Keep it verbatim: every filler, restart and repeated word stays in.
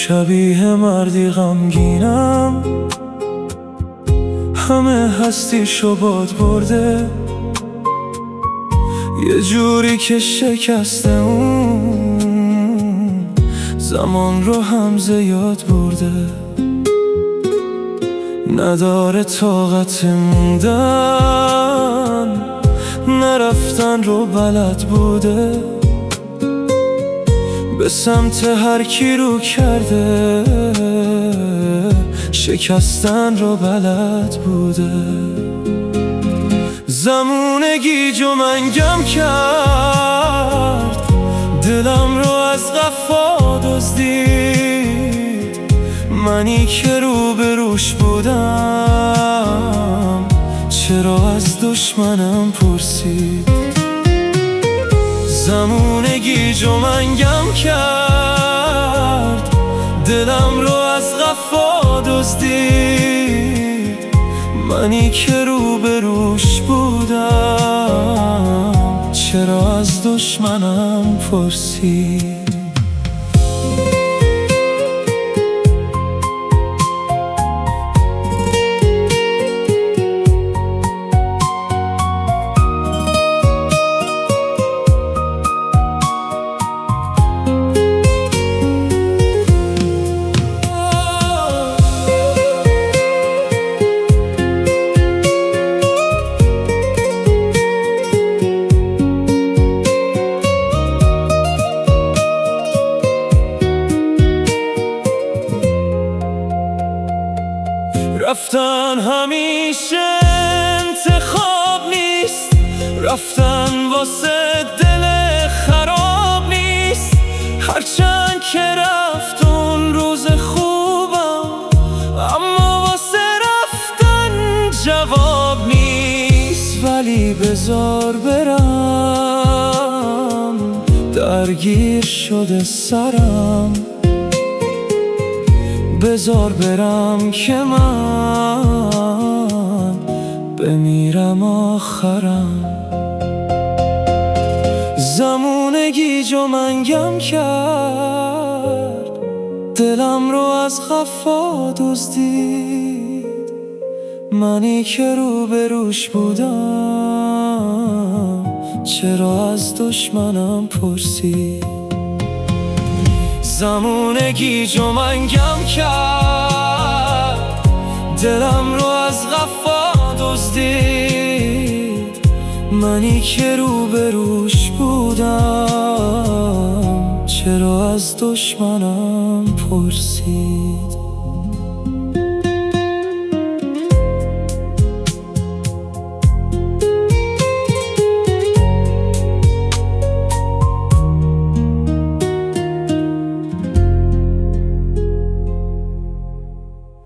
شبیه مردی غمگینم، همه هستیشو باد برده، یه جوری که شکسته اون زمان رو هم زیاد برده. نداره طاقت موندن، نرفتن رو بلد بوده، به سمت هر کی رو کرده شکستن رو بلد بوده. زمونه گیج و منگم کرد، دلم رو از قفا دزدید، منی که رو به روش بودم چرا از دشمنم پرسید. زمونه گیج و منگم کرد، دلم رو از قفا دزدید، منی که رو به روش بودم چرا از دشمنم پرسید. رفتن همیشه انتخاب نیست، رفتن واسه دل خراب نیست. هرچند که رفت اون روز خوبم، اما واسه رفتن جواب نیست. ولی بذار برم، درگیر شده سرم، بذار برم که من بمیرم آخرم. زمونه گیج و منگم کرد، دلم رو از قفا دزدید، منی که رو به روش بودم چرا از دشمنم پرسید. زمونه گیج و منگم کرد، دلم رو از قفا دزدید، منی که رو به روش بودم چرا از دشمنم پرسید.